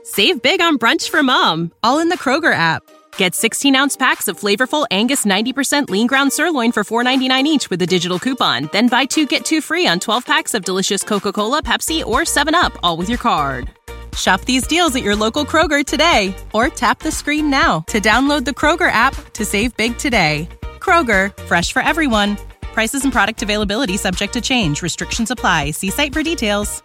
Save big on brunch for mom, all in the Kroger app. Get 16-ounce packs of flavorful Angus 90% lean ground sirloin for $4.99 each with a digital coupon. Then buy 2, get 2 free on 12 packs of delicious Coca-Cola, Pepsi, or 7-Up, all with your card. Shop these deals at your local Kroger today, or tap the screen now to download the Kroger app to save big today. Kroger, fresh for everyone. Prices and product availability subject to change. Restrictions apply. See site for details.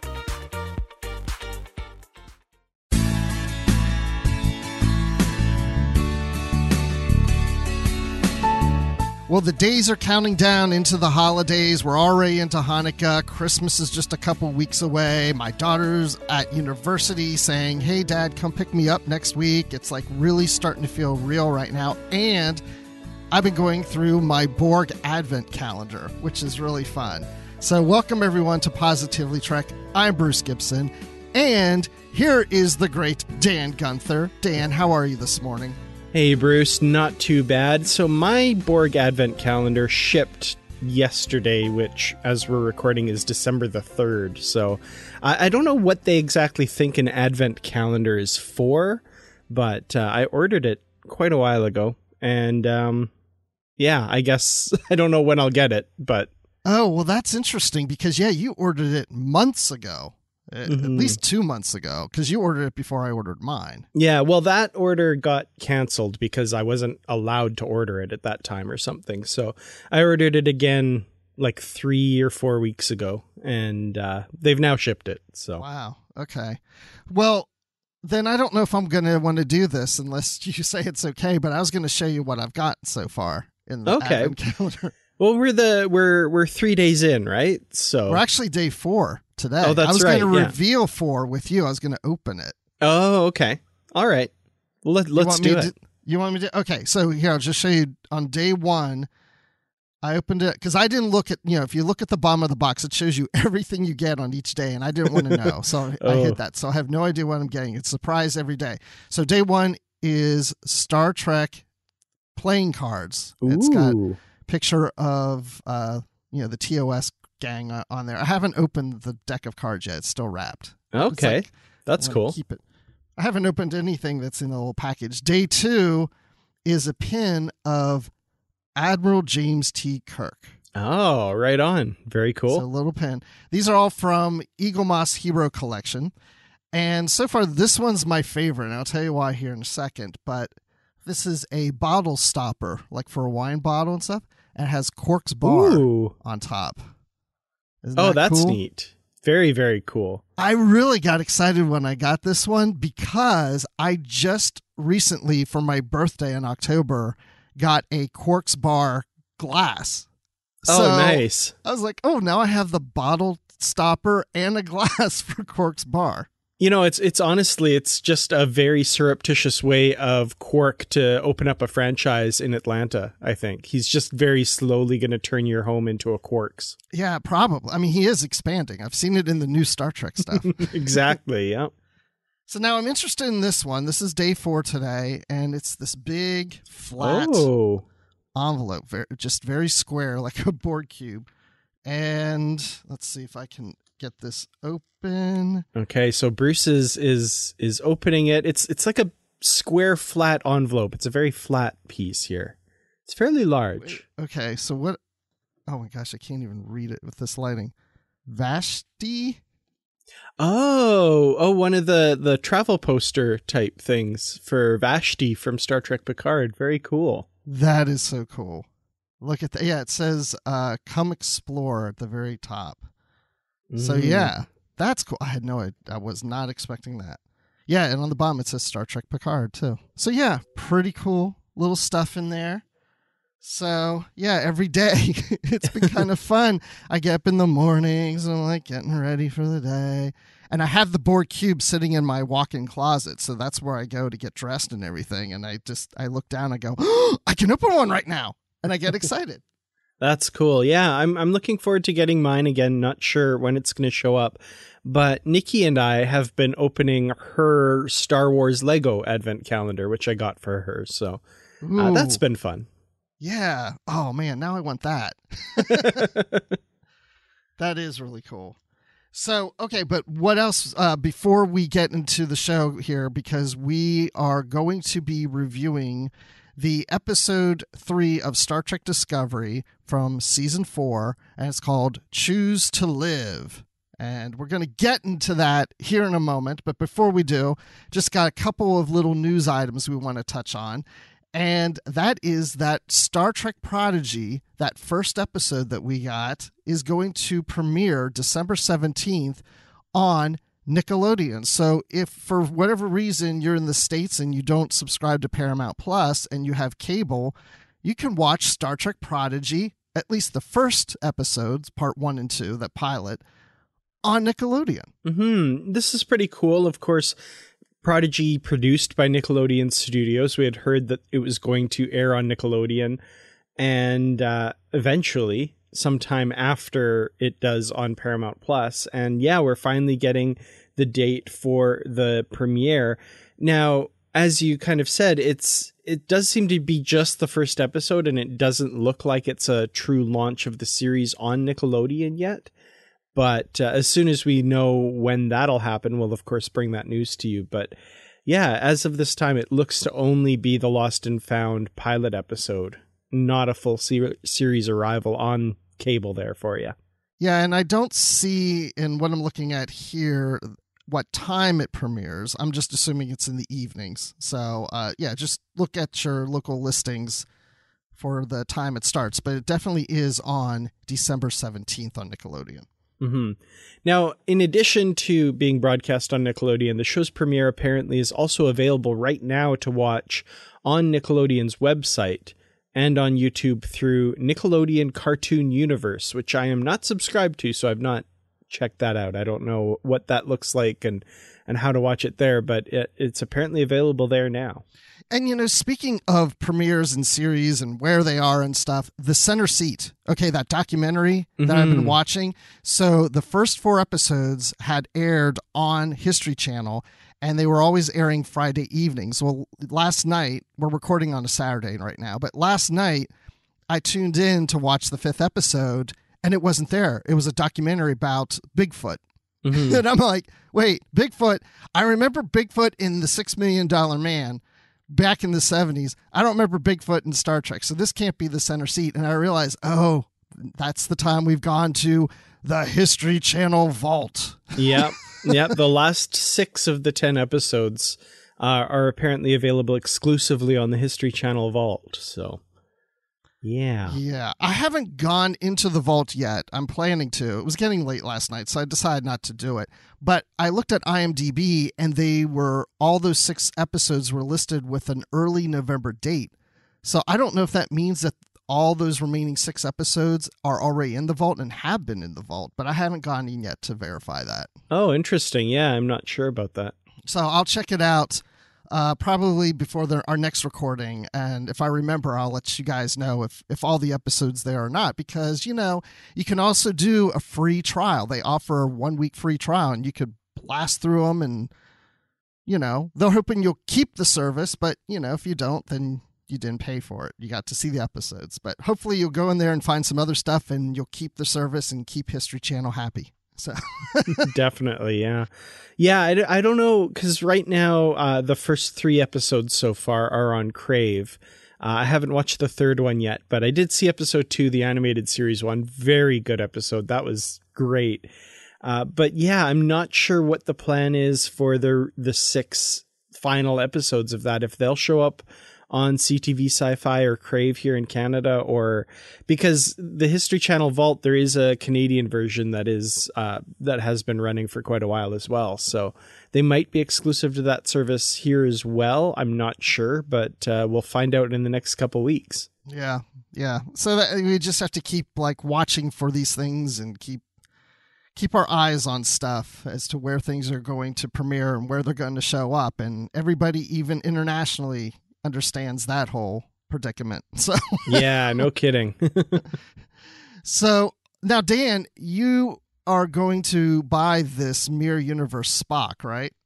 Well, the days are counting down into the holidays. We're already into Hanukkah. Christmas is just a couple weeks away. My daughter's at university saying, hey, Dad, come pick me up next week. It's like really starting to feel real right now. And I've been going through my Borg Advent calendar, which is really fun. So welcome, everyone, to Positively Trek. I'm Bruce Gibson. And here is the great Dan Gunther. Dan, how are you this morning? Hey, Bruce, not too bad. So my Borg Advent calendar shipped yesterday, which, as we're recording, is December the 3rd. So I don't know what they exactly think an Advent calendar is for, but I ordered it quite a while ago. And yeah, I guess I don't know when I'll get it, but... Oh, well, that's interesting because, yeah, you ordered it months ago. At least 2 months ago, because you ordered it before I ordered mine. Yeah, well, that order got canceled because I wasn't allowed to order it at that time or something. So I ordered it again like 3 or 4 weeks ago, and they've now shipped it. So wow. Okay. Well, then I don't know if I'm going to want to do this unless you say it's okay, but I was going to show you what I've gotten so far in the Advent calendar. Well, we're 3 days in, right? So we're actually day 4 today. Oh, that's right. I was going to reveal 4 with you. I was going to open it. Oh, okay. All right. Well, let's do it. You want me to? Okay. So here, I'll just show you on day 1. I opened it because I didn't look at, if you look at the bottom of the box, it shows you everything you get on each day. And I didn't want to know. So I hit that. So I have no idea what I'm getting. It's a surprise every day. So day 1 is Star Trek playing cards. Ooh. It's got picture of the TOS gang on there. I haven't opened the deck of cards yet. It's still wrapped. Okay. That's cool. Keep it. I haven't opened anything that's in a little package. Day 2 is a pin of Admiral James T. Kirk. Oh, right on. Very cool. It's a little pin. These are all from Eagle Moss Hero Collection. And so far, this one's my favorite. And I'll tell you why here in a second. But this is a bottle stopper, like for a wine bottle and stuff. And it has Quark's bar on top. That's cool? neat. Very, very cool. I really got excited when I got this one because I just recently, for my birthday in October, got a Quark's bar glass. Oh, nice. I was like, now I have the bottle stopper and a glass for Quark's bar. It's honestly, it's just a very surreptitious way of Quark to open up a franchise in Atlanta, I think. He's just very slowly going to turn your home into a Quark's. Yeah, probably. I mean, he is expanding. I've seen it in the new Star Trek stuff. Exactly, yeah. So now I'm interested in this one. This is day 4 today, and it's this big, flat envelope. Just very square, like a board cube. And let's see if I can get this open. Okay, so Bruce is opening it. It's like a square flat envelope. It's a very flat piece here. It's fairly large. Okay, so what? Oh my gosh, I can't even read it with this lighting. Vashti? Oh, one of the travel poster type things for Vashti from Star Trek Picard. Very cool. That is so cool. Look at that. Yeah, it says come explore at the very top. So yeah, that's cool. I was not expecting that. Yeah, and on the bottom it says Star Trek Picard too. So yeah, pretty cool little stuff in there. So yeah, every day it's been kind of fun. I get up in the mornings and I'm like getting ready for the day. And I have the Borg cube sitting in my walk-in closet, so that's where I go to get dressed and everything. And I look down, I go, I can open one right now, and I get excited. That's cool. Yeah, I'm looking forward to getting mine again. Not sure when it's going to show up, but Nikki and I have been opening her Star Wars Lego Advent calendar, which I got for her. So that's been fun. Yeah. Oh man, now I want that. That is really cool. So, okay, but what else before we get into the show here, because we are going to be reviewing the episode 3 of Star Trek Discovery from season 4, and it's called Choose to Live. And we're going to get into that here in a moment, but before we do, just got a couple of little news items we want to touch on. And that is that Star Trek Prodigy, that first episode that we got, is going to premiere December 17th on Nickelodeon. So if for whatever reason you're in the States and you don't subscribe to Paramount Plus and you have cable, you can watch Star Trek Prodigy, at least the first episodes, part 1 and 2, that pilot, on Nickelodeon. This is pretty cool. Of course, Prodigy produced by Nickelodeon Studios. We had heard that it was going to air on Nickelodeon, and eventually, sometime after it does on Paramount Plus. And yeah, we're finally getting the date for the premiere. Now, as you kind of said, it does seem to be just the first episode, and it doesn't look like it's a true launch of the series on Nickelodeon yet. But as soon as we know when that'll happen, we'll, of course, bring that news to you. But yeah, as of this time, it looks to only be the Lost and Found pilot episode, not a full series arrival on cable there for you. Yeah, and I don't see in what I'm looking at here what time it premieres. I'm just assuming it's in the evenings. So, yeah, just look at your local listings for the time it starts. But it definitely is on December 17th on Nickelodeon. Now, in addition to being broadcast on Nickelodeon, the show's premiere apparently is also available right now to watch on Nickelodeon's website and on YouTube through Nickelodeon Cartoon Universe, which I am not subscribed to, so I've not checked that out. I don't know what that looks like and how to watch it there, but it's apparently available there now. And, you know, speaking of premieres and series and where they are and stuff, The Center Seat, okay, that documentary that I've been watching. So the first 4 episodes had aired on History Channel, and they were always airing Friday evenings. Well, last night, we're recording on a Saturday right now, but last night I tuned in to watch the 5th episode, and it wasn't there. It was a documentary about Bigfoot. And I'm like, wait, Bigfoot? I remember Bigfoot in The $6 Million Man back in the 70s. I don't remember Bigfoot in Star Trek, so this can't be The Center Seat. And I realized, oh, that's the time we've gone to the History Channel vault. Yep. The last 6 of the 10 episodes are apparently available exclusively on the History Channel vault. So, yeah. I haven't gone into the vault yet. I'm planning to. It was getting late last night, so I decided not to do it. But I looked at IMDb, and all those 6 episodes were listed with an early November date. So I don't know if that means that all those remaining 6 episodes are already in the vault and have been in the vault, but I haven't gone in yet to verify that. Oh, interesting. Yeah, I'm not sure about that. So I'll check it out. Probably before our next recording, and if I remember, I'll let you guys know if all the episodes there or not, because, you know, you can also do a free trial. They offer a 1-week free trial, and you could blast through them, and, you know, they're hoping you'll keep the service, but, you know, if you don't, then you didn't pay for it. You got to see the episodes, but hopefully you'll go in there and find some other stuff, and you'll keep the service and keep History Channel happy. So definitely, yeah. I don't know, because right now the first 3 episodes so far are on Crave. I haven't watched the 3rd one yet, but I did see episode 2, the animated series one. Very good episode. That was great. But yeah, I'm not sure what the plan is for the 6 final episodes of that. If they'll show up on CTV Sci-Fi or Crave here in Canada, or because the History Channel Vault, there is a Canadian version that has been running for quite a while as well. So they might be exclusive to that service here as well. I'm not sure, but we'll find out in the next couple weeks. Yeah. So that we just have to keep watching for these things and keep our eyes on stuff as to where things are going to premiere and where they're going to show up. And everybody, even internationally, understands that whole predicament. So yeah, no kidding. So now, Dan, you are going to buy this Mirror Universe Spock, right?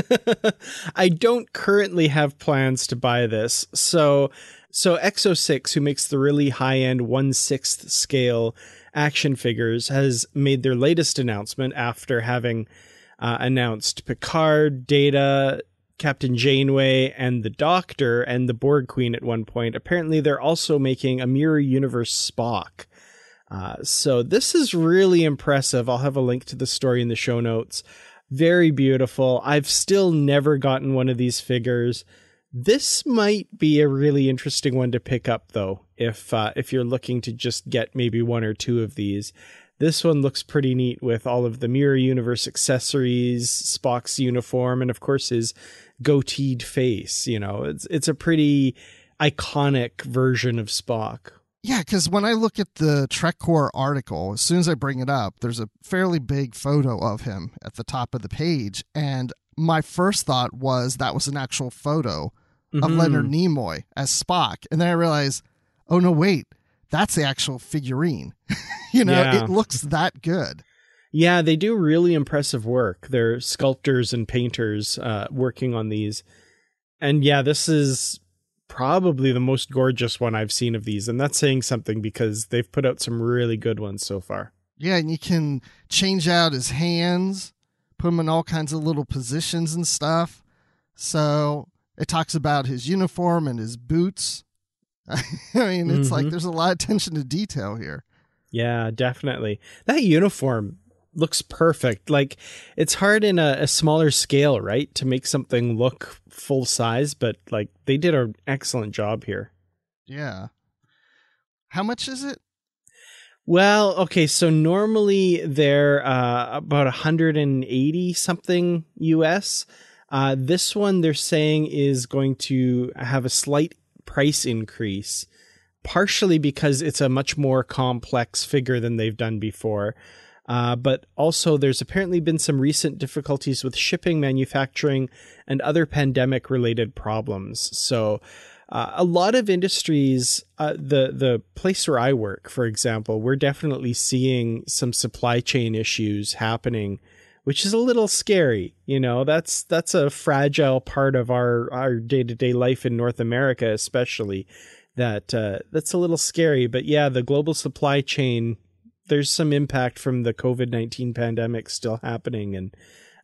I don't currently have plans to buy this. So Exo 6, who makes the really high-end 1/6 scale Action Figures has made their latest announcement after having announced Picard, Data, Captain Janeway, and the Doctor, and the Borg Queen at one point. Apparently, they're also making a Mirror Universe Spock. So this is really impressive. I'll have a link to the story in the show notes. Very beautiful. I've still never gotten one of these figures. This might be a really interesting one to pick up, though, if you're looking to just get maybe one or two of these. This one looks pretty neat with all of the Mirror Universe accessories, Spock's uniform, and of course his goateed face. You know, it's a pretty iconic version of Spock. Yeah, because when I look at the TrekCore article, as soon as I bring it up, there's a fairly big photo of him at the top of the page. And my first thought was that was an actual photo of Leonard Nimoy as Spock. And then I realized, oh, no, wait, that's the actual figurine. It looks that good. Yeah, they do really impressive work. They're sculptors and painters working on these. And yeah, this is probably the most gorgeous one I've seen of these. And that's saying something because they've put out some really good ones so far. Yeah, and you can change out his hands, put him in all kinds of little positions and stuff. So it talks about his uniform and his boots. I mean, it's like there's a lot of attention to detail here. Yeah, definitely. That uniform looks perfect. Like, it's hard in a smaller scale, right, to make something look full size, but like they did an excellent job here. Yeah. How much is it? Well, okay, so normally they're about 180 something US. This one they're saying is going to have a slight price increase, partially because it's a much more complex figure than they've done before. But also there's apparently been some recent difficulties with shipping, manufacturing, and other pandemic-related problems. So a lot of industries, the place where I work, for example, we're definitely seeing some supply chain issues happening, which is a little scary. You know, that's a fragile part of our day-to-day life in North America, especially. That's a little scary. But yeah, the global supply chain, there's some impact from the COVID-19 pandemic still happening. And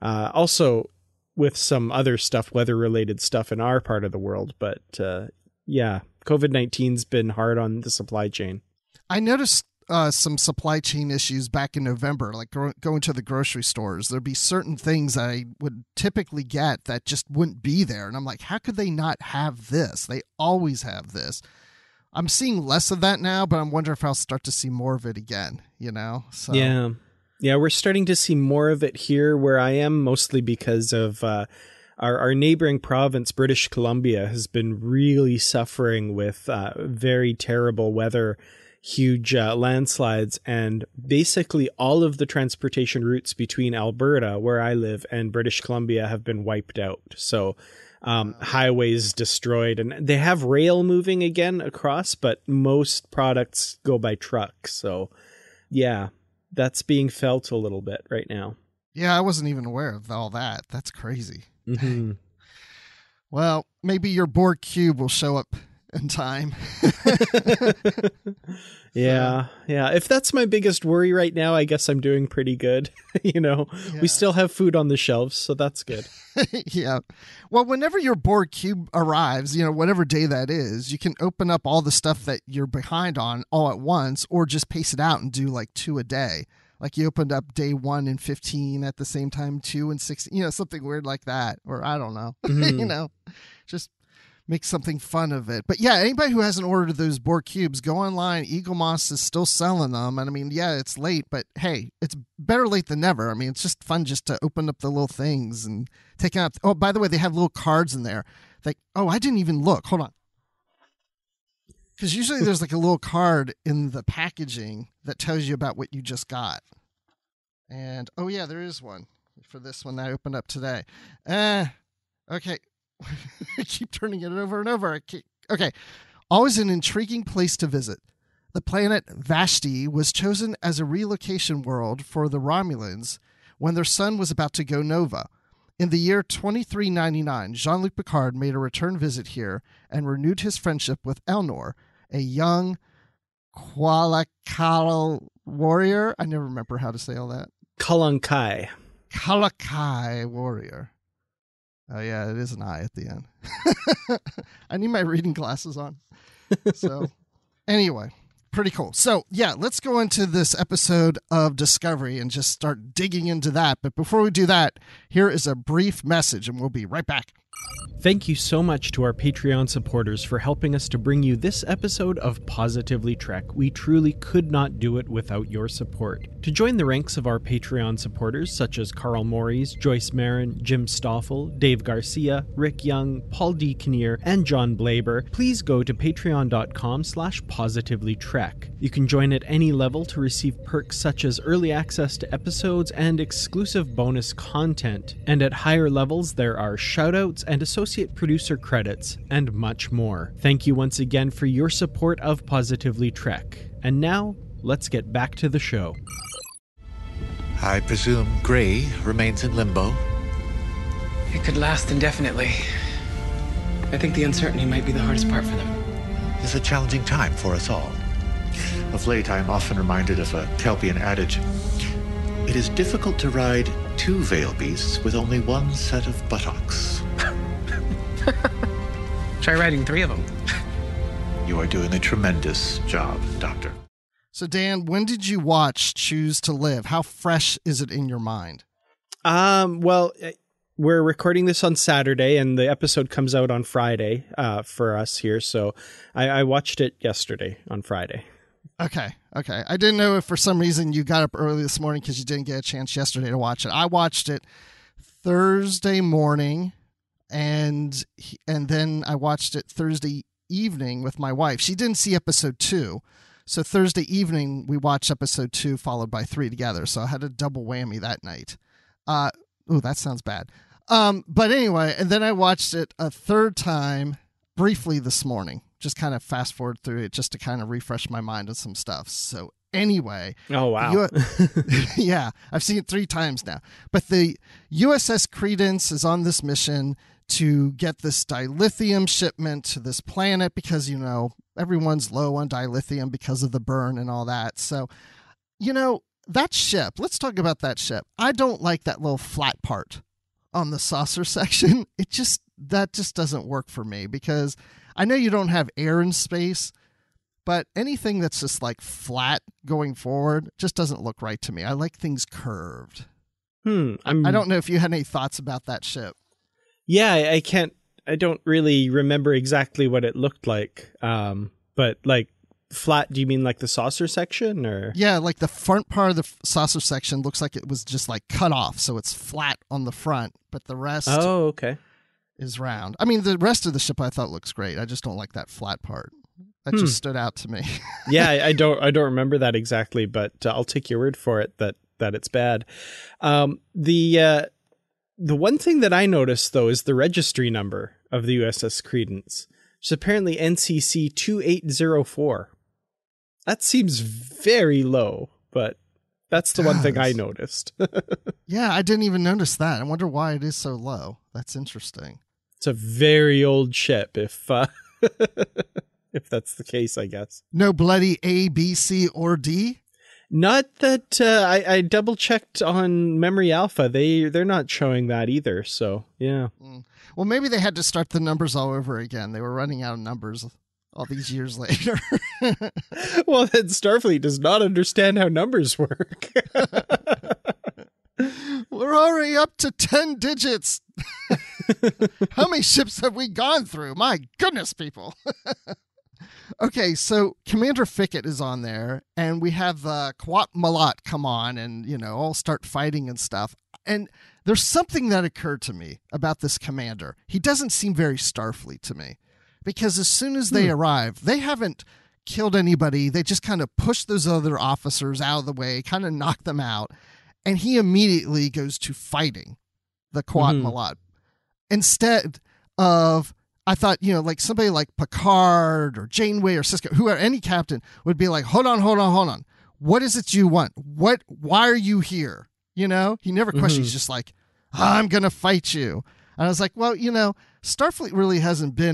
also with some other stuff, weather-related stuff in our part of the world. But yeah, COVID-19's been hard on the supply chain. I noticed some supply chain issues back in November, like going to the grocery stores. There'd be certain things I would typically get that just wouldn't be there. And I'm like, how could they not have this? They always have this. I'm seeing less of that now, but I'm wondering if I'll start to see more of it again, you know? So. Yeah, we're starting to see more of it here where I am, mostly because of our neighboring province, British Columbia, has been really suffering with very terrible weather, huge landslides, and basically all of the transportation routes between Alberta, where I live, and British Columbia have been wiped out. So highways destroyed, and they have rail moving again across, but most products go by truck. So yeah, that's being felt a little bit right now. Yeah, I wasn't even aware of all that. That's crazy. Mm-hmm. Well, maybe your Borg cube will show up in time. Yeah. If that's my biggest worry right now, I guess I'm doing pretty good. We still have food on the shelves, so that's good. Yeah. Well, whenever your Borg cube arrives, whatever day that is, you can open up all the stuff that you're behind on all at once, or just pace it out and do like 2 a day. Like you opened up day 1 and 15 at the same time, 2 and 16, something weird like that. Or I don't know, just make something fun of it. But yeah, anybody who hasn't ordered those Borg cubes, go online. Eagle Moss is still selling them. And I mean, yeah, it's late, but hey, it's better late than never. I mean, it's just fun just to open up the little things and take out. Oh, by the way, they have little cards in there. Like, oh, I didn't even look. Hold on. Because usually there's like a little card in the packaging that tells you about what you just got. And, oh yeah, there is one for this one that I opened up today. Okay. I keep turning it over and over. Okay. Always an intriguing place to visit. The planet Vashti was chosen as a relocation world for the Romulans when their sun was about to go nova. In the year 2399, Jean-Luc Picard made a return visit here and renewed his friendship with Elnor, a young Qualicaral warrior. I never remember how to say all that. Kalankai. Kalakai warrior. Oh yeah, it is an I at the end. I need my reading glasses on. So anyway, pretty cool. So yeah, let's go into this episode of Discovery and just start digging into that. But before we do that, here is a brief message and we'll be right back. Thank you so much to our Patreon supporters for helping us to bring you this episode of Positively Trek. We truly could not do it without your support. To join the ranks of our Patreon supporters, such as Carl Morris, Joyce Marin, Jim Stoffel, Dave Garcia, Rick Young, Paul D. Kinnear, and John Blaber, please go to patreon.com/positivelytrek. You can join at any level to receive perks such as early access to episodes and exclusive bonus content. And at higher levels, there are shoutouts and associate producer credits, and much more. Thank you once again for your support of Positively Trek. And now, let's get back to the show. I presume Gray remains in limbo? It could last indefinitely. I think the uncertainty might be the hardest part for them. It's a challenging time for us all. Of late, I am often reminded of a Kelpian adage. It is difficult to ride two veil beasts with only one set of buttocks. Try riding 3 of them. You are doing a tremendous job, Doctor. So Dan, when did you watch Choose to Live? How fresh is it in your mind? Well, we're recording this on Saturday and the episode comes out on Friday for us here. So I watched it yesterday on Friday. Okay. I didn't know if for some reason you got up early this morning because you didn't get a chance yesterday to watch it. I watched it Thursday morning, and then I watched it Thursday evening with my wife. She didn't see episode 2, so Thursday evening we watched episode 2 followed by 3 together. So I had a double whammy that night. That sounds bad. But anyway, and then I watched it a third time briefly this morning. Just kind of fast forward through it just to kind of refresh my mind on some stuff. So anyway. Oh, wow. Yeah, I've seen it 3 times now. But the USS Credence is on this mission to get this dilithium shipment to this planet because, everyone's low on dilithium because of the burn and all that. So, that ship, let's talk about that ship. I don't like that little flat part on the saucer section. That just doesn't work for me because I know you don't have air in space, but anything that's just like flat going forward just doesn't look right to me. I like things curved. I don't know if you had any thoughts about that ship. Yeah, I don't really remember exactly what it looked like. But like flat, do you mean like the saucer section or? Yeah, like the front part of the saucer section looks like it was just like cut off. So it's flat on the front, but the rest. Oh, okay. Is round. I mean, the rest of the ship I thought looks great. I just don't like that flat part. That just stood out to me. Yeah, I don't remember that exactly, but I'll take your word for it that it's bad. The one thing that I noticed though is the registry number of the USS Credence, which is apparently NCC 2804. That seems very low, but that's the one thing I noticed. Yeah, I didn't even notice that. I wonder why it is so low. That's interesting. It's a very old ship, if that's the case, I guess. No bloody A, B, C, or D? Not that I double checked on Memory Alpha. They're not showing that either. So yeah. Well, maybe they had to start the numbers all over again. They were running out of numbers all these years later. Well, then Starfleet does not understand how numbers work. We're already up to 10 digits. How many ships have we gone through? My goodness, people. Okay, so Commander Fickett is on there, and we have Quat Malat come on and, all start fighting and stuff. And there's something that occurred to me about this commander. He doesn't seem very Starfleet to me, because as soon as they arrive, they haven't killed anybody. They just kind of push those other officers out of the way, kind of knock them out. And he immediately goes to fighting the Quat Malat. Instead of, I thought, like somebody like Picard or Janeway or Sisko, whoever, any captain would be like, hold on. What is it you want? Why are you here? He never questions. He's just like, I'm going to fight you. And I was like, well, Starfleet really hasn't been up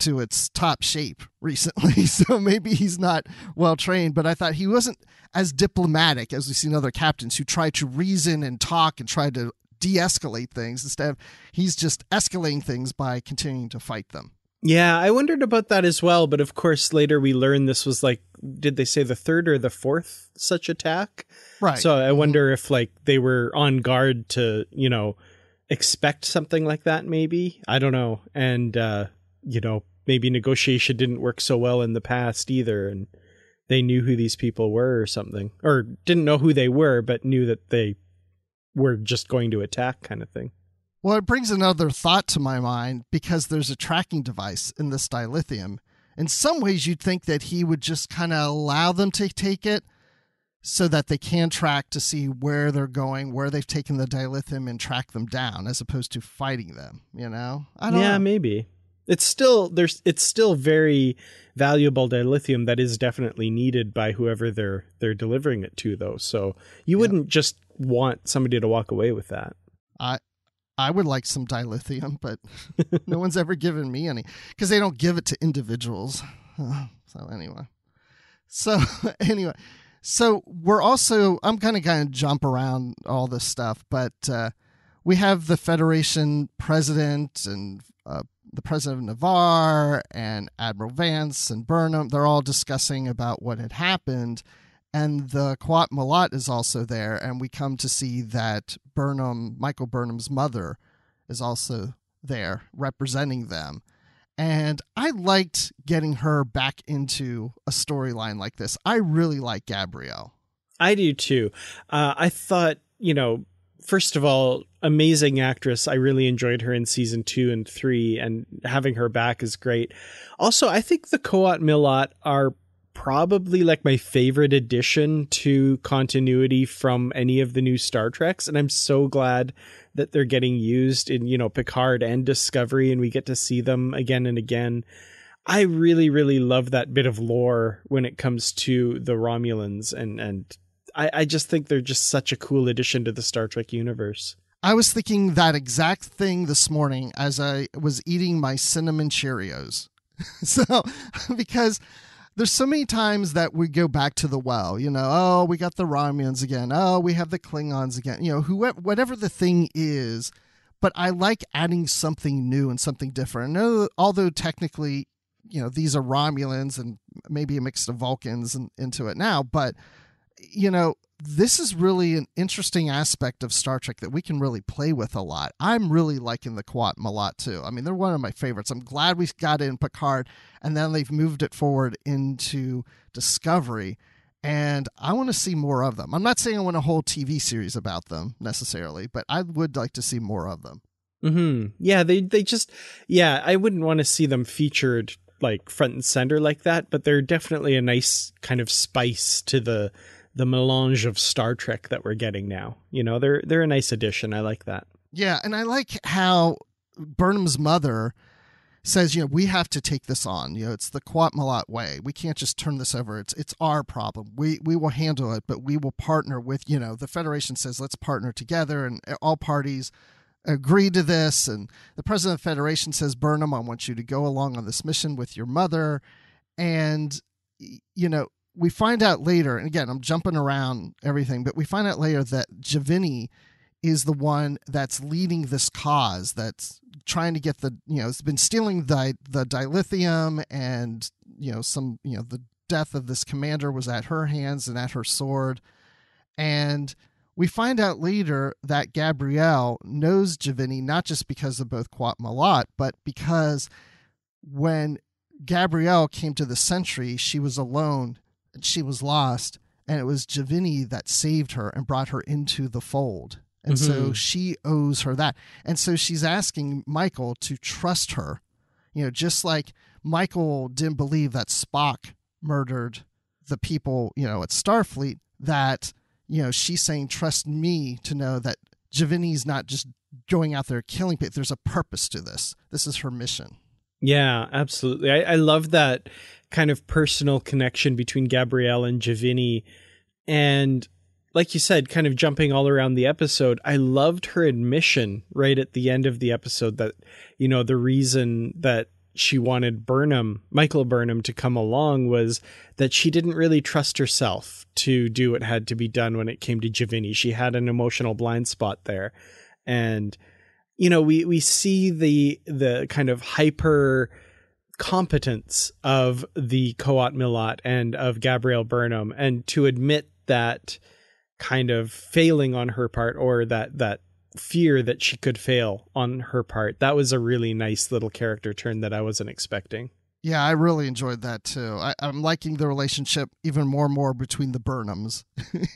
to its top shape recently, so maybe he's not well trained, but I thought he wasn't as diplomatic as we've seen other captains who try to reason and talk and try to de-escalate things. Instead, he's just escalating things by continuing to fight them. Yeah, I wondered about that as well, but of course later we learned this was like, did they say the third or the fourth such attack? Right. So I wonder if like they were on guard to, you know, expect something like that maybe. I don't know. And, you know, maybe negotiation didn't work so well in the past either, and they knew who these people were or something. Or didn't know who they were, but knew that they were just going to attack kind of thing. Well, it brings another thought to my mind, because there's a tracking device in this dilithium. In some ways, you'd think that he would just kind of allow them to take it so that they can track to see where they're going, where they've taken the dilithium, and track them down, as opposed to fighting them, you know? I don't know. Maybe. It's still very valuable dilithium that is definitely needed by whoever they're delivering it to, though. So you wouldn't just want somebody to walk away with that. I would like some dilithium, but no one's ever given me any, because they don't give it to individuals. So anyway, we're also, I'm kind of jump around all this stuff, but we have the Federation president and the president of Navarre and Admiral Vance and Burnham. They're all discussing about what had happened. And the Qowat Milat is also there, and we come to see that Michael Burnham's mother, is also there representing them. And I liked getting her back into a storyline like this. I really like Gabrielle. I do too. I thought, you know, first of all, amazing actress. I really enjoyed her in season 2 and 3, and having her back is great. Also, I think the Qowat Milat are probably like my favorite addition to continuity from any of the new Star Treks, and I'm so glad that they're getting used in, you know, Picard and Discovery, and we get to see them again and again. I really, really love that bit of lore when it comes to the Romulans, and I just think they're just such a cool addition to the Star Trek universe. I was thinking that exact thing this morning as I was eating my cinnamon Cheerios. So, because there's so many times that we go back to the well, you know, oh, we got the Romulans again. Oh, we have the Klingons again, you know, whatever the thing is. But I like adding something new and something different. And although technically, you know, these are Romulans and maybe a mix of Vulcans into it now, but, you know, this is really an interesting aspect of Star Trek that we can really play with a lot. I'm really liking the Qowat Milat too. I mean, they're one of my favorites. I'm glad we got it in Picard, and then they've moved it forward into Discovery, and I want to see more of them. I'm not saying I want a whole TV series about them necessarily, but I would like to see more of them. Mm-hmm. Yeah, they just, yeah, I wouldn't want to see them featured like front and center like that, but they're definitely a nice kind of spice to the melange of Star Trek that we're getting now. You know, they're a nice addition. I like that. Yeah, and I like how Burnham's mother says, you know, we have to take this on. You know, it's the Qowat Milat way. We can't just turn this over. It's our problem. We will handle it, but we will partner with, you know, the Federation says, let's partner together, and all parties agree to this. And the president of the Federation says, Burnham, I want you to go along on this mission with your mother. And, you know, we find out later, and again, I'm jumping around everything, but we find out later that Javini is the one that's leading this cause, that's trying to get the, you know, it's been stealing the dilithium, and, you know, the death of this commander was at her hands and at her sword. And we find out later that Gabrielle knows Javini, not just because of both Qowat Milat, but because when Gabrielle came to the Sentry, she was alone and she was lost, and it was Javini that saved her and brought her into the fold. And so she owes her that. And so she's asking Michael to trust her, you know, just like Michael didn't believe that Spock murdered the people, you know, at Starfleet, that, you know, she's saying, trust me to know that Javini's not just going out there killing people. There's a purpose to this. This is her mission. Yeah, absolutely. I love that kind of personal connection between Gabrielle and Javini. And like you said, kind of jumping all around the episode, I loved her admission right at the end of the episode that, you know, the reason that she wanted Michael Burnham, to come along was that she didn't really trust herself to do what had to be done when it came to Giovanni. She had an emotional blind spot there. And, you know, we see the kind of hyper competence of the Qowat Milat and of Gabrielle Burnham, and to admit that kind of failing on her part, or that fear that she could fail on her part, that was a really nice little character turn that I wasn't expecting. Yeah, I really enjoyed that too. I'm liking the relationship even more and more between the Burnhams,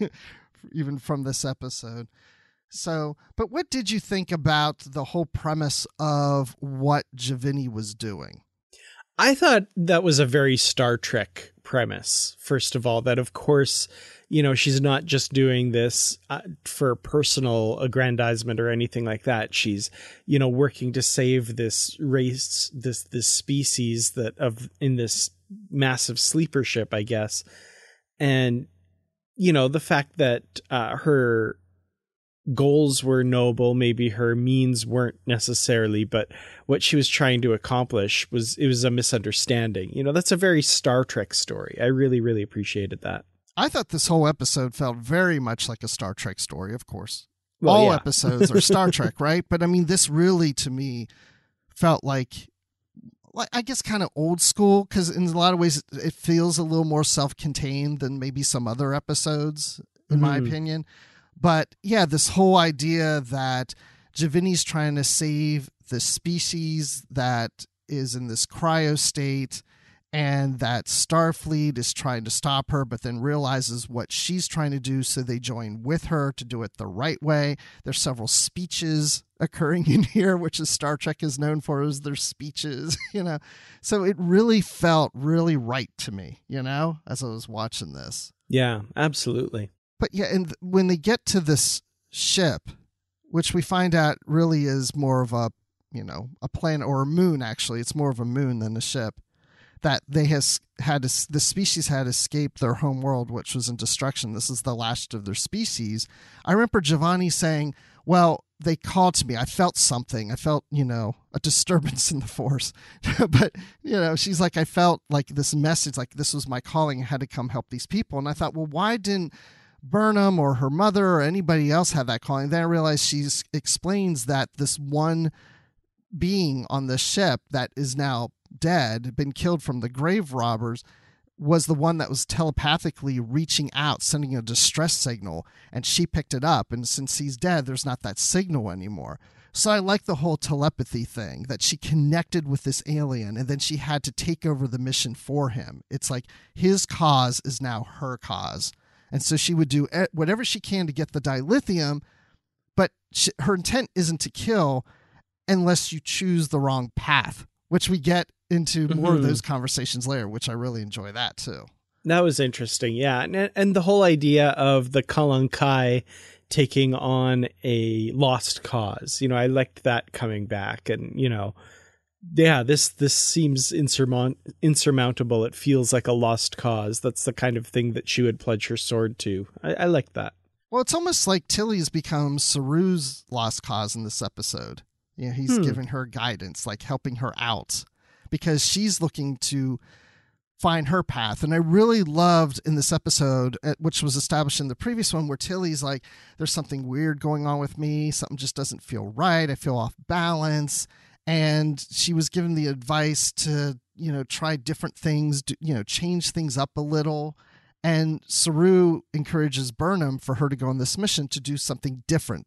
even from this episode. So, but what did you think about the whole premise of what Giovanni was doing? I thought that was a very Star Trek premise. First of all, that of course, you know, she's not just doing this for personal aggrandizement or anything like that. She's, you know, working to save this race, this species in this massive sleeper ship, I guess. And, you know, the fact that her goals were noble, maybe her means weren't necessarily, but what she was trying to accomplish was a misunderstanding. You know, that's a very Star Trek story. I really, really appreciated that. I thought this whole episode felt very much like a Star Trek story, of course. Well, all episodes are Star Trek, right? But I mean, this really, to me, felt like I guess kind of old school, because in a lot of ways it feels a little more self-contained than maybe some other episodes, in my opinion. But yeah, this whole idea that Giovanni's trying to save the species that is in this cryo state, and that Starfleet is trying to stop her, but then realizes what she's trying to do, so they join with her to do it the right way. There's several speeches occurring in here, which is Star Trek is known for, is their speeches, you know. So it really felt really right to me, you know, as I was watching this. Yeah, absolutely. But yeah, and when they get to this ship, which we find out really is more of a, you know, a planet or a moon, actually. It's more of a moon than a ship. That the species had escaped their home world, which was in destruction. This is the last of their species. I remember Giovanni saying, well, they called to me. I felt something. I felt, you know, a disturbance in the force. But, you know, she's like, I felt like this message, like this was my calling. I had to come help these people. And I thought, well, why didn't Burnham or her mother or anybody else have that calling? Then I realized she explains that this one being on the ship that is now dead, been killed from the grave robbers, was the one that was telepathically reaching out, sending a distress signal, and she picked it up. And since he's dead, there's not that signal anymore. So I like the whole telepathy thing, that she connected with this alien and then she had to take over the mission for him. It's like his cause is now her cause. And so she would do whatever she can to get the dilithium, but her intent isn't to kill unless you choose the wrong path, which we get into more of those conversations later, which I really enjoy that too. That was interesting. Yeah. And the whole idea of the Kalankai taking on a lost cause, you know, I liked that coming back. And, you know, yeah, this seems insurmountable. It feels like a lost cause. That's the kind of thing that she would pledge her sword to. I like that. Well, it's almost like Tilly's become Saru's lost cause in this episode. You know, he's giving her guidance, like helping her out, because she's looking to find her path. And I really loved in this episode, which was established in the previous one, where Tilly's like, there's something weird going on with me. Something just doesn't feel right. I feel off balance. And she was given the advice to, you know, try different things, you know, change things up a little. And Saru encourages Burnham for her to go on this mission to do something different.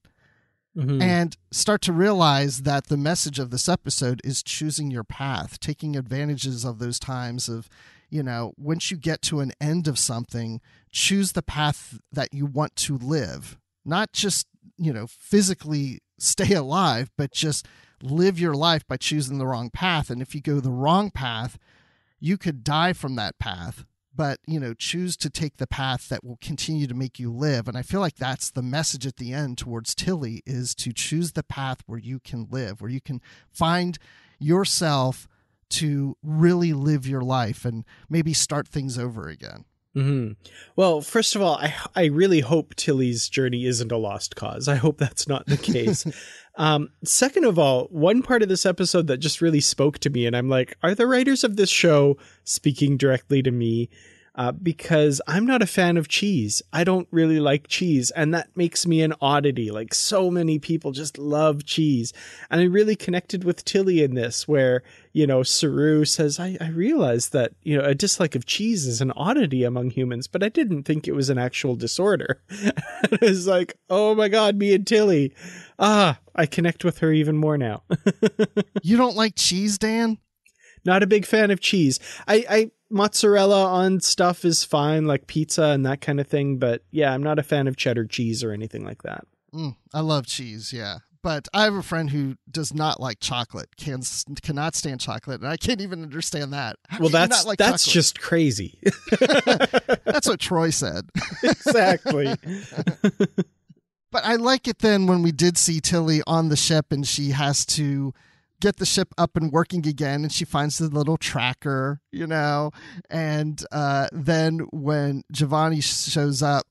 And start to realize that the message of this episode is choosing your path, taking advantages of those times of, you know, once you get to an end of something, choose the path that you want to live, not just, you know, physically stay alive, but just live your life by choosing the wrong path. And if you go the wrong path, you could die from that path. But, you know, choose to take the path that will continue to make you live. And I feel like that's the message at the end towards Tilly, is to choose the path where you can live, where you can find yourself to really live your life and maybe start things over again. Well, first of all, I really hope Tilly's journey isn't a lost cause. I hope that's not the case. Second of all, one part of this episode that just really spoke to me, and I'm like, are the writers of this show speaking directly to me? Because I'm not a fan of cheese. I don't really like cheese, and that makes me an oddity. Like, so many people just love cheese. And I really connected with Tilly in this, where, you know, Saru says, I realized that, you know, a dislike of cheese is an oddity among humans, but I didn't think it was an actual disorder. And it was like, oh my God, me and Tilly. I connect with her even more now. You don't like cheese, Dan? Not a big fan of cheese. I mozzarella on stuff is fine, like pizza and that kind of thing. But yeah, I'm not a fan of cheddar cheese or anything like that. I love cheese, yeah. But I have a friend who does not like chocolate, cannot stand chocolate, and I can't even understand that. Well, that's just crazy. That's what Troy said. Exactly. But I like it then when we did see Tilly on the ship and she has to get the ship up and working again, and she finds the little tracker, you know, and then when Giovanni shows up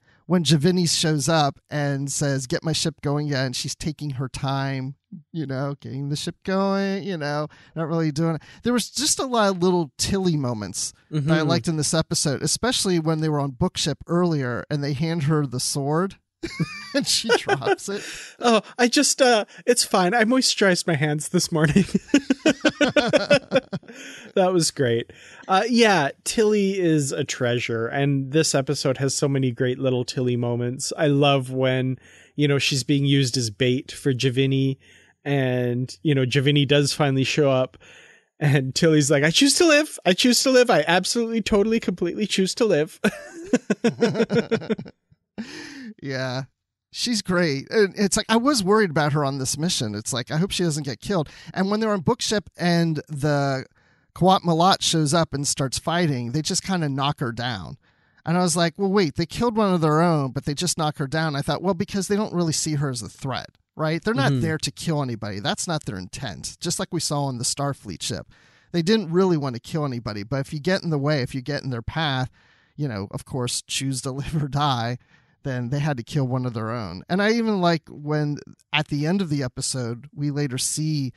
and says, get my ship going, yeah, and she's taking her time, you know, getting the ship going, you know, not really doing it. There was just a lot of little Tilly moments that I liked in this episode, especially when they were on Bookship earlier and they hand her the sword. And she drops it. Oh, I just, it's fine. I moisturized my hands this morning. That was great. Yeah, Tilly is a treasure. And this episode has so many great little Tilly moments. I love when, you know, she's being used as bait for Giovanni. And, you know, Giovanni does finally show up. And Tilly's like, I choose to live. I choose to live. I absolutely, totally, completely choose to live. Yeah, she's great. And it's like, I was worried about her on this mission. It's like, I hope she doesn't get killed. And when they're on Bookship and the Qowat Milat shows up and starts fighting, they just kind of knock her down. And I was like, well, wait, they killed one of their own, but they just knock her down. I thought, well, because they don't really see her as a threat, right? They're not there to kill anybody. That's not their intent. Just like we saw on the Starfleet ship. They didn't really want to kill anybody. But if you get in the way, if you get in their path, you know, of course, choose to live or die, then they had to kill one of their own. And I even like when at the end of the episode, we later see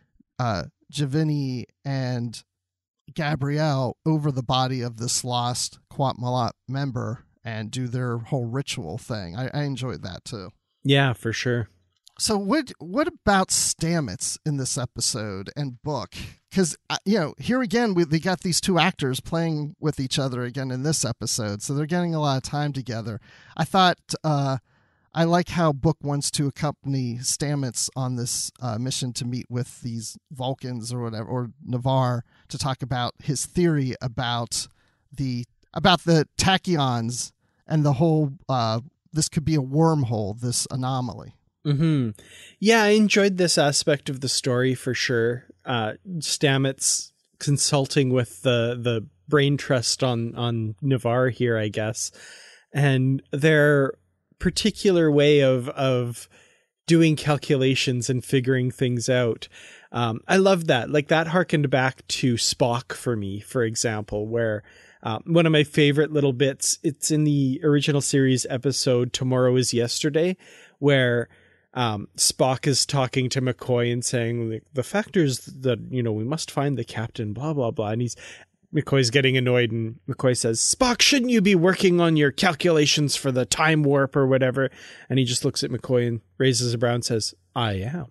Giovanni and Gabrielle over the body of this lost Qowat Milat member and do their whole ritual thing. I enjoyed that too. Yeah, for sure. So what about Stamets in this episode and Book? Because, you know, here again, they got these two actors playing with each other again in this episode. So they're getting a lot of time together. I thought I like how Book wants to accompany Stamets on this mission to meet with these Vulcans or whatever, or Navarre, to talk about his theory about the tachyons and the whole, this could be a wormhole, this anomaly. Yeah, I enjoyed this aspect of the story for sure. Stamets consulting with the brain trust on Navarre here, I guess, and their particular way of doing calculations and figuring things out. I love that. Like, that harkened back to Spock for me, for example, where one of my favorite little bits, it's in the original series episode Tomorrow is Yesterday, where Spock is talking to McCoy and saying, like, the factors that, you know, we must find the captain, blah, blah, blah. And McCoy's getting annoyed, and McCoy says, Spock, shouldn't you be working on your calculations for the time warp or whatever? And he just looks at McCoy and raises a brow and says, I am.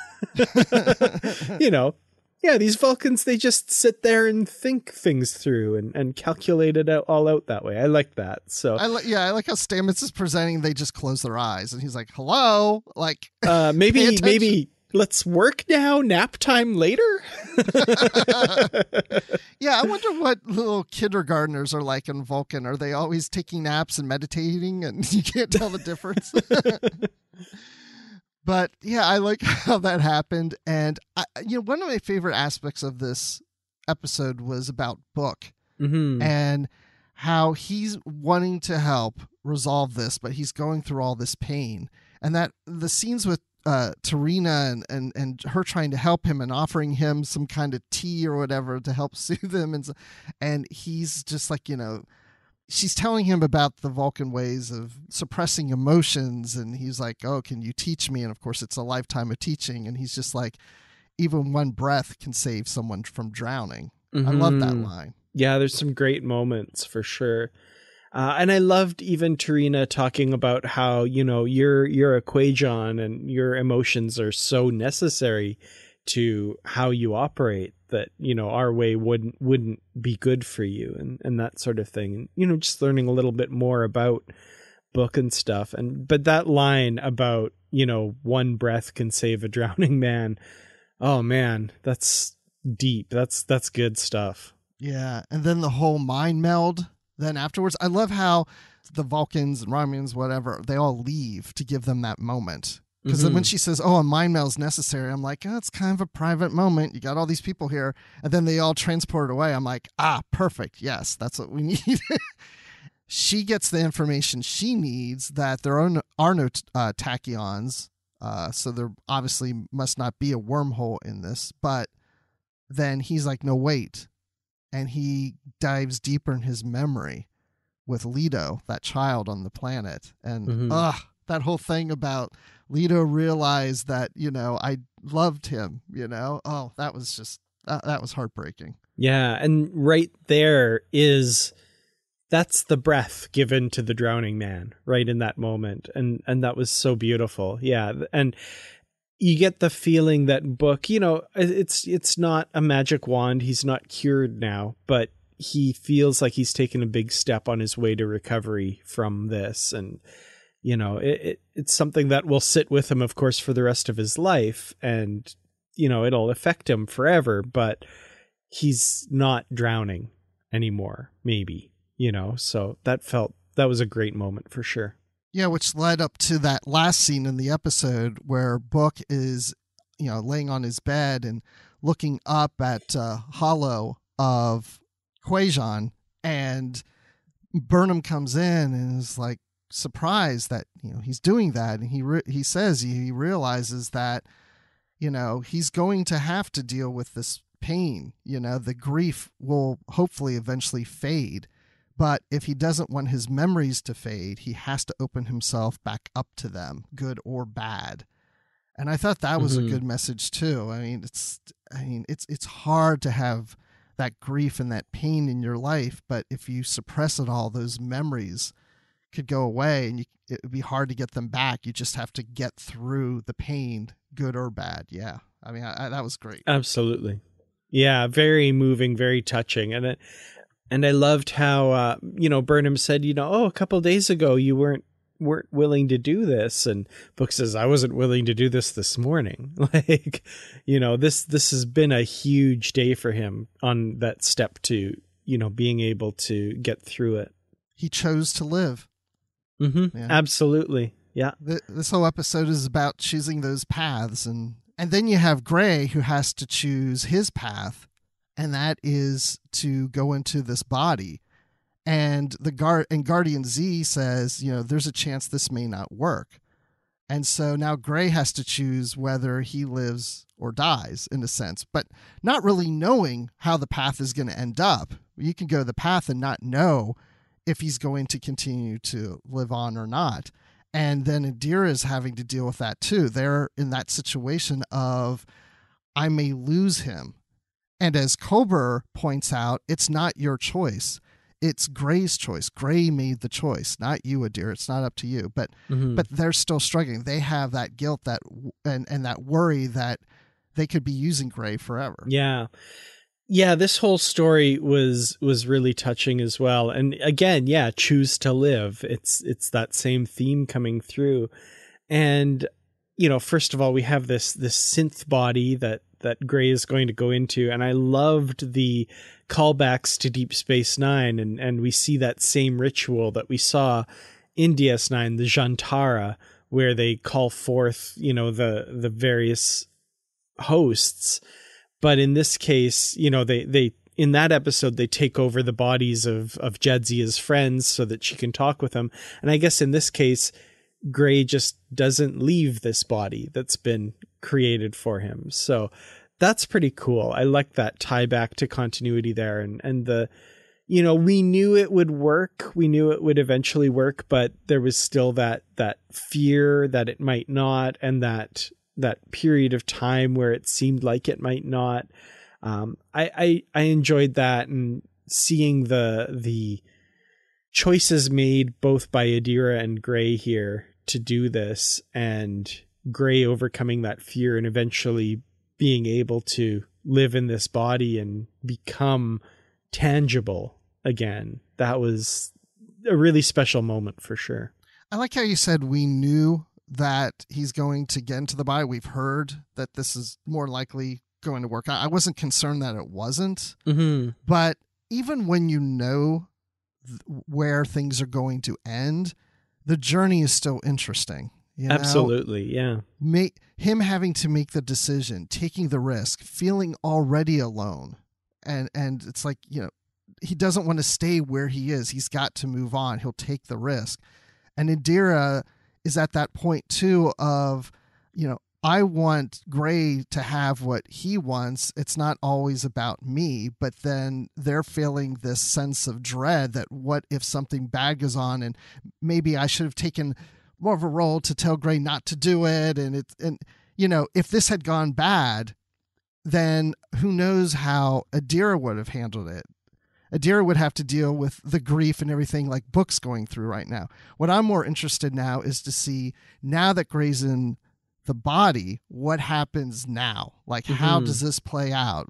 You know, yeah, these Vulcans, they just sit there and think things through and calculate it all out that way. I like that. So I like how Stamets is presenting. They just close their eyes, and he's like, "Hello," like maybe let's work now. Nap time later. Yeah, I wonder what little kindergartners are like in Vulcan. Are they always taking naps and meditating, and you can't tell the difference? But yeah, I like how that happened. And one of my favorite aspects of this episode was about Book and how he's wanting to help resolve this, but he's going through all this pain. And that the scenes with T'Rina and her trying to help him and offering him some kind of tea or whatever to help soothe him. And he's just like, you know, she's telling him about the Vulcan ways of suppressing emotions, and he's like, oh, can you teach me? And of course it's a lifetime of teaching, and he's just like, even one breath can save someone from drowning. I love that line. Yeah, there's some great moments for sure. And I loved even Tarina talking about how, you're a Kwejian and your emotions are so necessary to how you operate that, our way wouldn't be good for you and that sort of thing. And, just learning a little bit more about Book and stuff. But that line about, one breath can save a drowning man. Oh man, that's deep. That's good stuff. Yeah. And then the whole mind meld. Then afterwards, I love how the Vulcans and Romulans, whatever, they all leave to give them that moment. Because then when she says, oh, a mind meld is necessary, I'm like, oh, it's kind of a private moment. You got all these people here. And then they all transport away. I'm like, perfect. Yes, that's what we need. She gets the information she needs that there are no tachyons. So there obviously must not be a wormhole in this. But then he's like, no, wait. And he dives deeper in his memory with Leto, that child on the planet. And that whole thing about Leto realized that, I loved him, Oh, that was just, that was heartbreaking. Yeah. And right there that's the breath given to the drowning man right in that moment. And that was so beautiful. Yeah. And you get the feeling that Book, it's not a magic wand. He's not cured now, but he feels like he's taken a big step on his way to recovery from this. And, it's something that will sit with him, of course, for the rest of his life. And, it'll affect him forever, but he's not drowning anymore, maybe, so that was a great moment for sure. Yeah, which led up to that last scene in the episode where Book is, laying on his bed and looking up at Hollow of Kwejian, and Burnham comes in and is like surprised that he's doing that, and he says he realizes that he's going to have to deal with this pain. The grief will hopefully eventually fade. But if he doesn't want his memories to fade, he has to open himself back up to them, good or bad. And I thought that was a good message too. I mean, it's hard to have that grief and that pain in your life, but if you suppress it all, those memories could go away, and it would be hard to get them back. You just have to get through the pain, good or bad. Yeah, I mean, that was great. Absolutely. Yeah, very moving, very touching, and I loved how, Burnham said, a couple of days ago you weren't willing to do this. And Book says, I wasn't willing to do this morning. Like, this has been a huge day for him on that step to, being able to get through it. He chose to live. Mm-hmm. Yeah. Absolutely. Yeah. This whole episode is about choosing those paths. And then you have Gray, who has to choose his path. And that is to go into this body. And Guardian Z says, there's a chance this may not work. And so now Gray has to choose whether he lives or dies, in a sense, but not really knowing how the path is going to end up. You can go the path and not know if he's going to continue to live on or not. And then Adira is having to deal with that too. They're in that situation of, I may lose him. And as Kober points out, it's not your choice. It's Gray's choice. Gray made the choice, not you, Adira. It's not up to you. But they're still struggling. They have that guilt and that worry that they could be using Gray forever. Yeah. Yeah, this whole story was really touching as well. And again, yeah, choose to live. It's that same theme coming through. And, first of all, we have this synth body that Gray is going to go into. And I loved the callbacks to Deep Space Nine. And we see that same ritual that we saw in DS9, the Jantara, where they call forth, the various hosts. But in this case, they in that episode, they take over the bodies of Jadzia's friends so that she can talk with them. And I guess in this case, Gray just doesn't leave this body that's been created for him. So that's pretty cool. I like that tie back to continuity there. And the, we knew it would work. We knew it would eventually work, but there was still that fear that it might not, and that period of time where it seemed like it might not. I enjoyed that, and seeing the choices made both by Adira and Gray here to do this, and Gray overcoming that fear and eventually being able to live in this body and become tangible again. That was a really special moment for sure. I like how you said we knew that he's going to get into the body. We've heard that this is more likely going to work out. I wasn't concerned that it wasn't, but even when you know where things are going to end, the journey is still interesting. Absolutely, yeah. Him having to make the decision, taking the risk, feeling already alone, and it's like, he doesn't want to stay where he is. He's got to move on. He'll take the risk. And Adira is at that point too of, I want Gray to have what he wants. It's not always about me, but then they're feeling this sense of dread that what if something bad goes on, and maybe I should have taken more of a role to tell Gray not to do it. And if this had gone bad, then who knows how Adira would have handled it. Adira would have to deal with the grief and everything like Book's going through right now. What I'm more interested now is to see, now that Gray's in the body, what happens now? Like, how does this play out?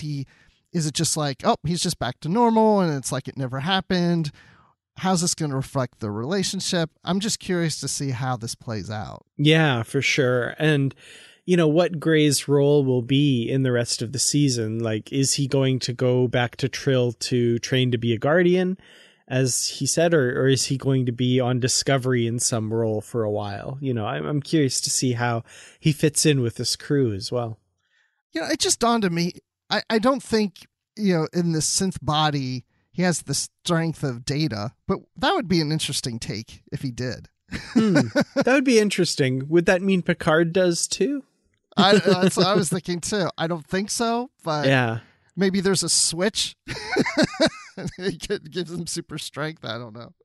Is it just like, oh, he's just back to normal and it's like it never happened? How's this going to reflect the relationship? I'm just curious to see how this plays out. Yeah, for sure. And what Gray's role will be in the rest of the season. Like, is he going to go back to Trill to train to be a Guardian, as he said, or is he going to be on Discovery in some role for a while? I'm curious to see how he fits in with this crew as well. It just dawned on me. I don't think, in the synth body, he has the strength of Data, but that would be an interesting take if he did. That would be interesting. Would that mean Picard does too? That's what I was thinking too. I don't think so, but yeah, maybe there's a switch. It gives him super strength. I don't know.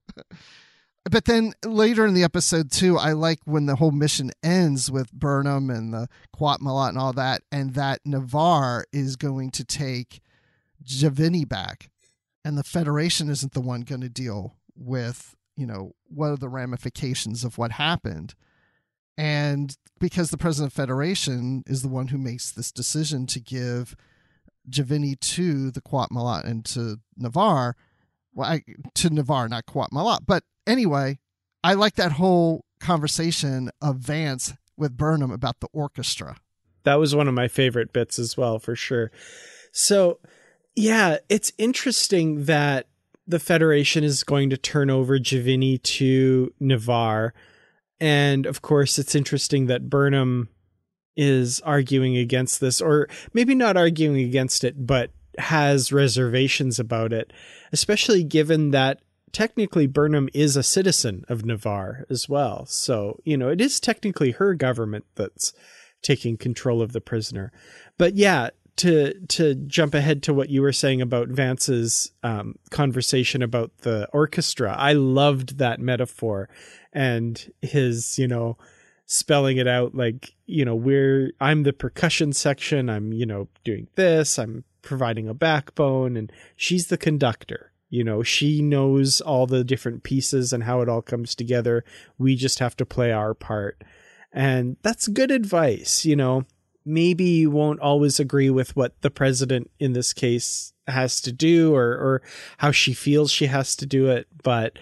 But then later in the episode too, I like when the whole mission ends with Burnham and the Quat Malat and all that, and that Navarre is going to take Javini back, and the Federation isn't the one going to deal with, what are the ramifications of what happened. And because the president of Federation is the one who makes this decision to give Javini to the Quat Malat and to Navarre, to Navarre, not Quat Malat. But anyway, I like that whole conversation of Vance with Burnham about the orchestra. That was one of my favorite bits as well, for sure. So, yeah, it's interesting that the Federation is going to turn over Javini to Navarre. And of course, it's interesting that Burnham is arguing against this, or maybe not arguing against it, but has reservations about it, especially given that technically Burnham is a citizen of Navarre as well. So, it is technically her government that's taking control of the prisoner. But yeah, to jump ahead to what you were saying about Vance's conversation about the orchestra, I loved that metaphor and his, spelling it out like, I'm the percussion section. I'm, doing this, I'm providing a backbone, and she's the conductor. She knows all the different pieces and how it all comes together. We just have to play our part. And that's good advice. Maybe you won't always agree with what the president in this case has to do, or how she feels she has to do it. But,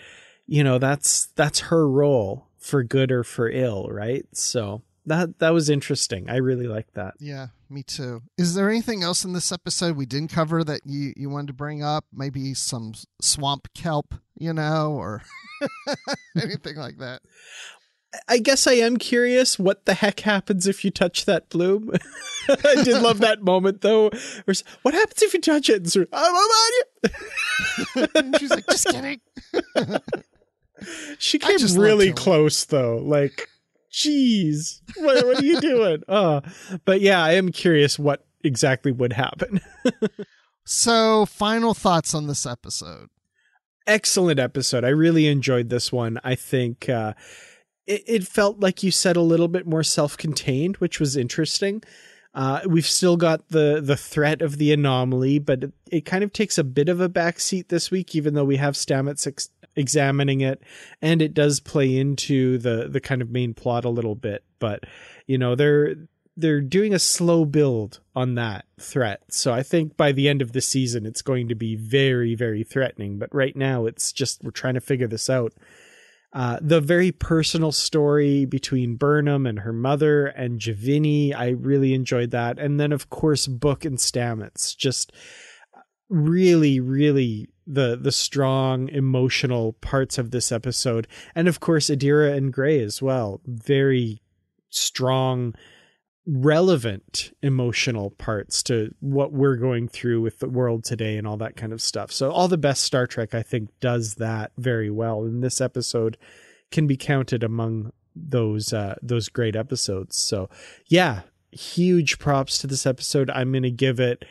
that's her role, for good or for ill. Right. So that was interesting. I really like that. Yeah, me too. Is there anything else in this episode we didn't cover that you wanted to bring up? Maybe some swamp kelp, or anything like that? I guess I am curious what the heck happens if you touch that bloom. I did love that moment though. What happens if you touch it? And sort of, I'm on you. She's like, just kidding. She came really close though. Like, geez, what are you doing? But yeah, I am curious what exactly would happen. So, final thoughts on this episode. Excellent episode. I really enjoyed this one. I think it felt, like you said, a little bit more self-contained, which was interesting. We've still got the threat of the anomaly, but it kind of takes a bit of a backseat this week, even though we have Stamets examining it, and it does play into the kind of main plot a little bit. But, you know, they're doing a slow build on that threat. So I think by the end of the season, it's going to be very, very threatening. But right now, it's just, we're trying to figure this out. The very personal story between Burnham and her mother and Javini, I really enjoyed that. And then, of course, Book and Stamets, just really, really the strong emotional parts of this episode. And of course, Adira and Gray as well. Very strong, relevant emotional parts to what we're going through with the world today and all that kind of stuff. So all the best Star Trek, I think, does that very well. And this episode can be counted among those great episodes. So yeah, huge props to this episode. I'm going to give it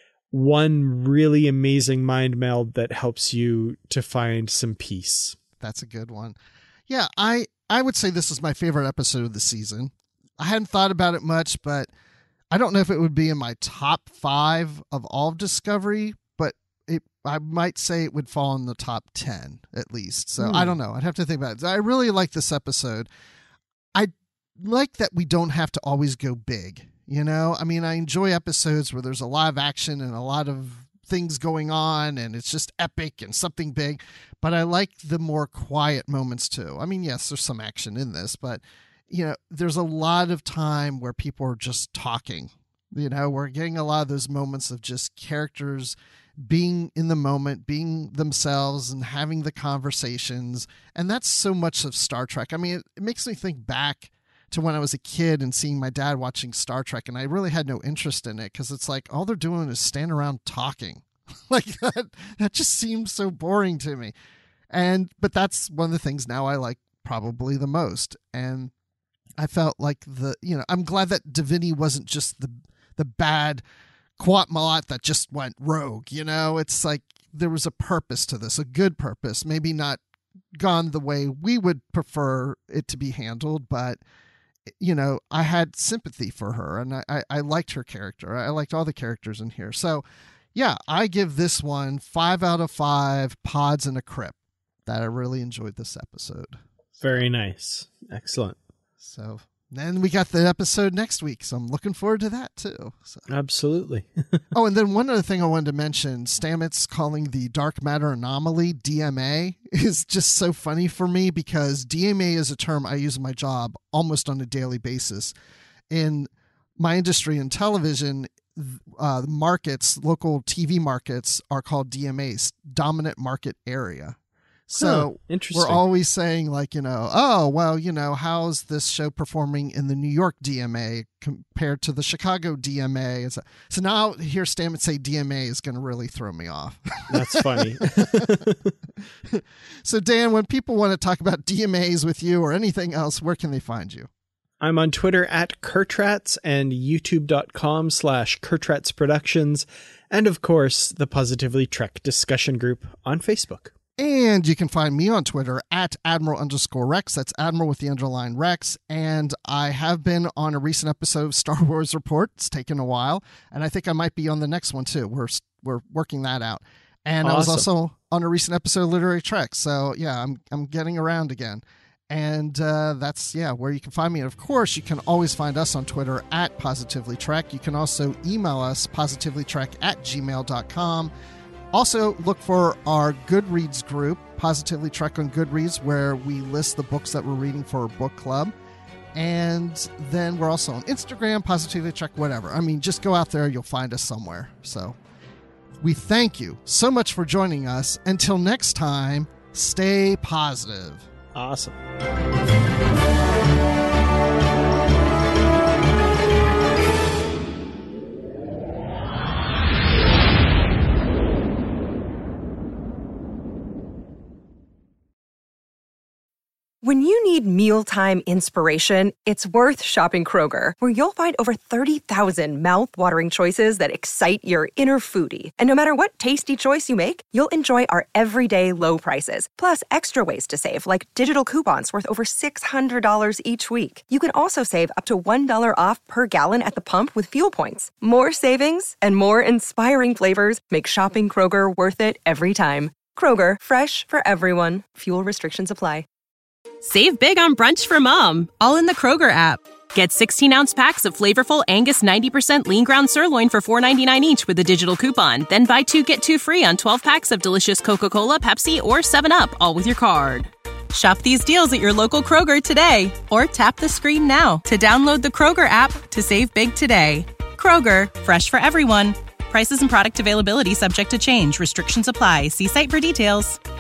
one really amazing mind meld that helps you to find some peace. That's a good one. Yeah, I would say this is my favorite episode of the season. I hadn't thought about it much, but I don't know if it would be in my top 5 of all of Discovery, but I might say it would fall in the top 10 at least. So I don't know. I'd have to think about it. I really like this episode. I like that we don't have to always go big. You know, I mean, I enjoy episodes where there's a lot of action and a lot of things going on and it's just epic and something big, but I like the more quiet moments too. I mean, yes, there's some action in this, but you know, there's a lot of time where people are just talking. You know, we're getting a lot of those moments of just characters being in the moment, being themselves and having the conversations. And that's so much of Star Trek. I mean, it makes me think back to when I was a kid and seeing my dad watching Star Trek, and I really had no interest in it because it's like all they're doing is stand around talking. Like that just seems so boring to me. But that's one of the things now I like probably the most. And I felt like I'm glad that Davini wasn't just the bad Quat Malat that just went rogue. You know, it's like there was a purpose to this, a good purpose, maybe not gone the way we would prefer it to be handled, but you know, I had sympathy for her and I liked her character. I liked all the characters in here. So yeah, I give this one 5 out of 5 pods in a crypt. That I really enjoyed this episode. Very nice. Excellent. So then we got the episode next week. So I'm looking forward to that too. So. Absolutely. Oh, and then one other thing I wanted to mention, Stamets calling the dark matter anomaly DMA is just so funny for me because DMA is a term I use in my job almost on a daily basis. In my industry in television, markets, local TV markets are called DMAs, dominant market area. So we're always saying like, you know, oh, well, you know, how's this show performing in the New York DMA compared to the Chicago DMA? So now hear Stamets say DMA is going to really throw me off. That's funny. So Dan, when people want to talk about DMAs with you or anything else, where can they find you? I'm on Twitter at Kurtrats and youtube.com/Kurtrats Productions. And of course, the Positively Trek discussion group on Facebook. And you can find me on Twitter at Admiral_Rex. That's Admiral with the underline Rex. And I have been on a recent episode of Star Wars Report. It's taken a while. And I think I might be on the next one too. We're working that out. And awesome. I was also on a recent episode of Literary Trek. So yeah, I'm getting around again. And that's where you can find me. And of course, you can always find us on Twitter at Positively Trek. You can also email us positivelytrek@gmail.com. Also, look for our Goodreads group, Positively Trek on Goodreads, where we list the books that we're reading for our book club. And then we're also on Instagram, Positively Trek, whatever. I mean, just go out there. You'll find us somewhere. So we thank you so much for joining us. Until next time, stay positive. Awesome. When you need need mealtime inspiration, it's worth shopping Kroger, where you'll find over 30,000 mouth-watering choices that excite your inner foodie. And no matter what tasty choice you make, you'll enjoy our everyday low prices, plus extra ways to save, like digital coupons worth over $600 each week. You can also save up to $1 off per gallon at the pump with fuel points. More savings and more inspiring flavors make shopping Kroger worth it every time. Kroger, fresh for everyone. Fuel restrictions apply. Save big on brunch for mom, all in the Kroger app. Get 16-ounce packs of flavorful Angus 90% lean ground sirloin for $4.99 each with a digital coupon. Then buy 2, get 2 free on 12 packs of delicious Coca-Cola, Pepsi, or 7-Up, all with your card. Shop these deals at your local Kroger today, or tap the screen now to download the Kroger app to save big today. Kroger, fresh for everyone. Prices and product availability subject to change. Restrictions apply. See site for details.